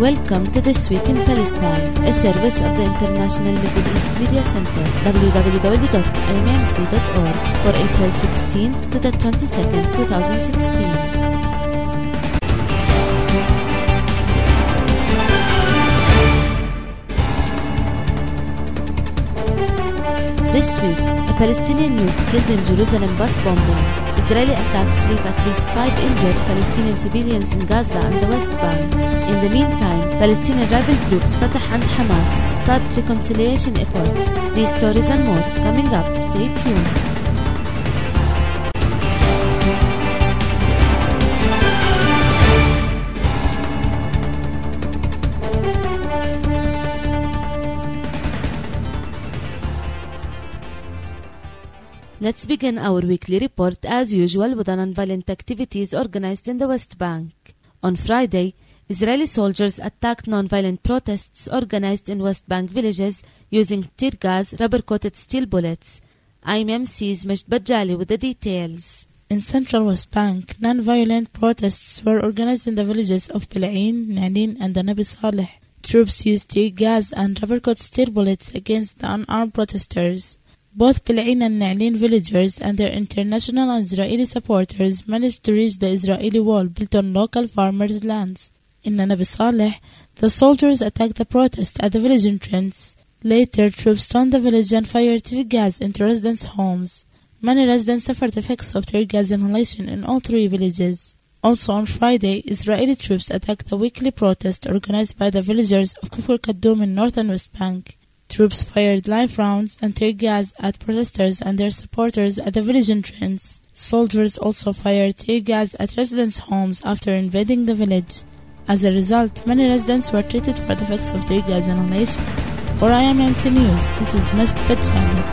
Welcome to This Week in Palestine, a service of the International Middle East Media Center, www.imamc.org, for April 16th to the 22nd, 2016. This week, a Palestinian youth killed in Jerusalem bus bombing. Israeli attacks leave at least 5 injured Palestinian civilians in Gaza and the West Bank. In the meantime, Palestinian rival groups Fatah and Hamas start reconciliation efforts. These stories and more coming up. Stay tuned. Let's begin our weekly report as usual with the nonviolent activities organized in the West Bank. On Friday, Israeli soldiers attacked nonviolent protests organized in West Bank villages using tear gas, rubber-coated steel bullets. IMMC's Majd Bajali with the details. In central West Bank, nonviolent protests were organized in the villages of Bil'in, Na'nin and Nabi Saleh. Troops used tear gas and rubber-coated steel bullets against the unarmed protesters. Both Bil'in and Na'nin villagers and their international and Israeli supporters managed to reach the Israeli wall built on local farmers' lands. In Nabi Saleh, the soldiers attacked the protest at the village entrance. Later, troops stormed the village and fired tear gas into residents' homes. Many residents suffered effects of tear gas inhalation in all 3 villages. Also on Friday, Israeli troops attacked the weekly protest organized by the villagers of Kufr Kaddoum in northern West Bank. Troops fired live rounds and tear gas at protesters and their supporters at the village entrance. Soldiers also fired tear gas at residents' homes after invading the village. As a result, many residents were treated for the effects of tear gas inhalation. For IMMC News, this is Majd Bajali.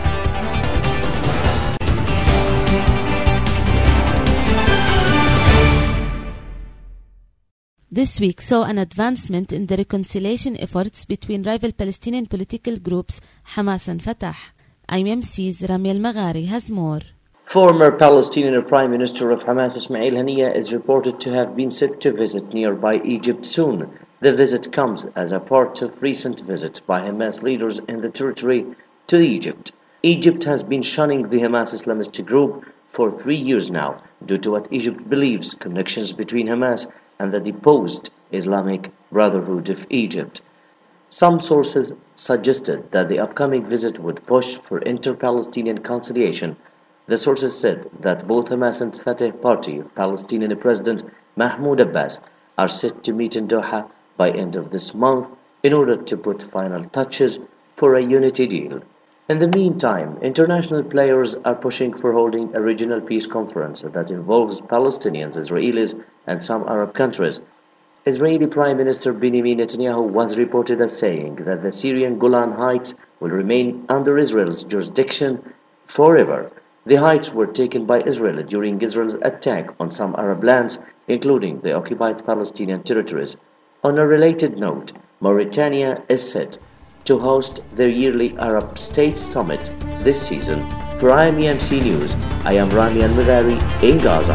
This week saw an advancement in the reconciliation efforts between rival Palestinian political groups Hamas and Fatah. IMMC's Rami Al-Maghari has more. Former Palestinian Prime Minister of Hamas Ismail Haniyeh is reported to have been set to visit nearby Egypt soon. The visit comes as a part of recent visits by Hamas leaders in the territory to Egypt. Egypt has been shunning the Hamas Islamist group for 3 years now due to what Egypt believes connections between Hamas and the deposed Islamic Brotherhood of Egypt. Some sources suggested that the upcoming visit would push for inter-Palestinian conciliation. The sources said that both Hamas and Fatah party of Palestinian President Mahmoud Abbas are set to meet in Doha by end of this month in order to put final touches for a unity deal. In the meantime, international players are pushing for holding a regional peace conference that involves Palestinians, Israelis, and some Arab countries. Israeli Prime Minister Benjamin Netanyahu was reported as saying that the Syrian Golan Heights will remain under Israel's jurisdiction forever. The heights were taken by Israel during Israel's attack on some Arab lands, including the occupied Palestinian territories. On a related note, Mauritania is set to host their yearly Arab States Summit this season. For IMMC News, I am Rami Al-Maghari in Gaza.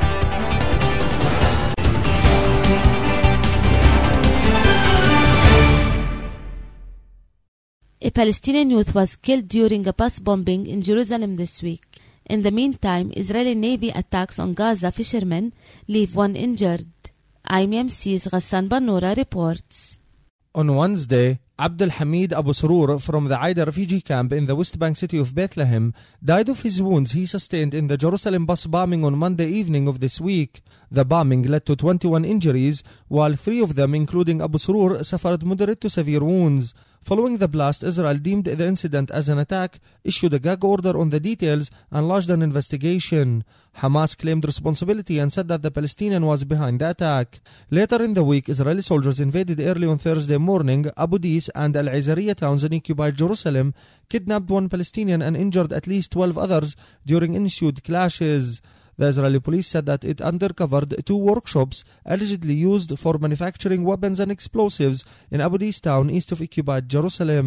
A Palestinian youth was killed during a bus bombing in Jerusalem this week. In the meantime, Israeli Navy attacks on Gaza fishermen leave 1 injured. IMMC's Ghassan Bannoura reports. On Wednesday, Abdul Hamid Abu Surur from the Aida refugee camp in the West Bank city of Bethlehem died of his wounds he sustained in the Jerusalem bus bombing on Monday evening of this week. The bombing led to 21 injuries, while 3 of them, including Abu Surur, suffered moderate to severe wounds. Following the blast, Israel deemed the incident as an attack, issued a gag order on the details, and launched an investigation. Hamas claimed responsibility and said that the Palestinian was behind the attack. Later in the week, Israeli soldiers invaded early on Thursday morning Abu Dis and Al-Izariya towns in occupied Jerusalem, kidnapped 1 Palestinian and injured at least 12 others during ensued clashes. The Israeli police said that it undercovered 2 workshops allegedly used for manufacturing weapons and explosives in Abu Dis town east of occupied Jerusalem.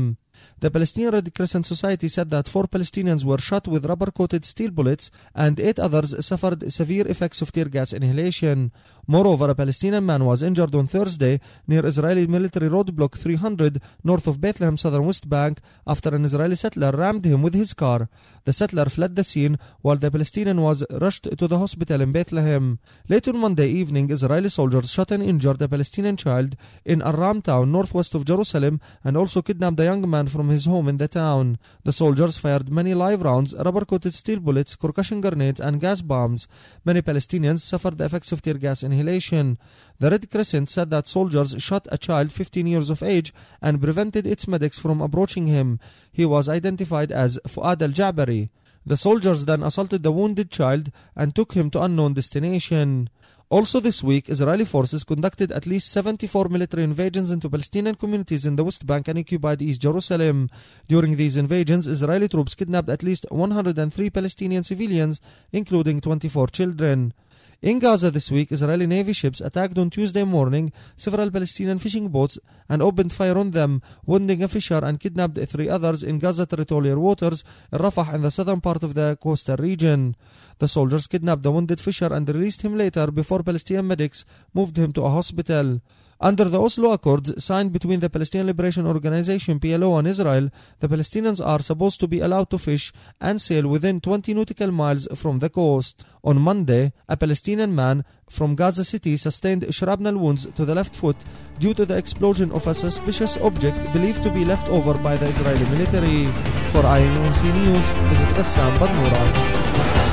The Palestinian Red Crescent Society said that 4 Palestinians were shot with rubber-coated steel bullets and 8 others suffered severe effects of tear gas inhalation. Moreover, a Palestinian man was injured on Thursday near Israeli military roadblock 300 north of Bethlehem, southern West Bank, after an Israeli settler rammed him with his car. The settler fled the scene while the Palestinian was rushed to the hospital in Bethlehem. Late on Monday evening, Israeli soldiers shot and injured a Palestinian child in Aram town, northwest of Jerusalem, and also kidnapped a young man from his home in the town. The soldiers fired many live rounds, rubber-coated steel bullets, concussion grenades, and gas bombs. Many Palestinians suffered the effects of tear gas inhalation. The Red Crescent said that soldiers shot a child 15 years of age and prevented its medics from approaching him. He was identified as Fuad al-Ja'bari. The soldiers then assaulted the wounded child and took him to unknown destination. Also this week, Israeli forces conducted at least 74 military invasions into Palestinian communities in the West Bank and occupied East Jerusalem. During these invasions, Israeli troops kidnapped at least 103 Palestinian civilians, including 24 children. In Gaza this week, Israeli Navy ships attacked on Tuesday morning several Palestinian fishing boats and opened fire on them, wounding a fisher and kidnapped 3 others in Gaza territorial waters in Rafah in the southern part of the coastal region. The soldiers kidnapped the wounded fisher and released him later before Palestinian medics moved him to a hospital. Under the Oslo Accords signed between the Palestinian Liberation Organization PLO and Israel, the Palestinians are supposed to be allowed to fish and sail within 20 nautical miles from the coast. On Monday, a Palestinian man from Gaza City sustained shrapnel wounds to the left foot due to the explosion of a suspicious object believed to be left over by the Israeli military. For IMC News, this is Ghassan Badnoura.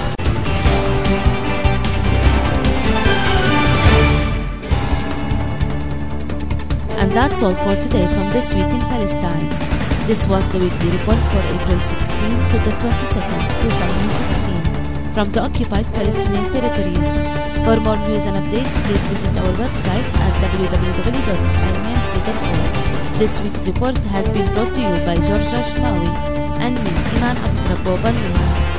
And that's all for today from This Week in Palestine. This was the weekly report for April 16 to the 22nd, 2016 from the occupied Palestinian territories. For more news and updates, please visit our website at www.imnc.org. This week's report has been brought to you by Georgia Shmawi and me, Iman Abdrabbo Bannoura.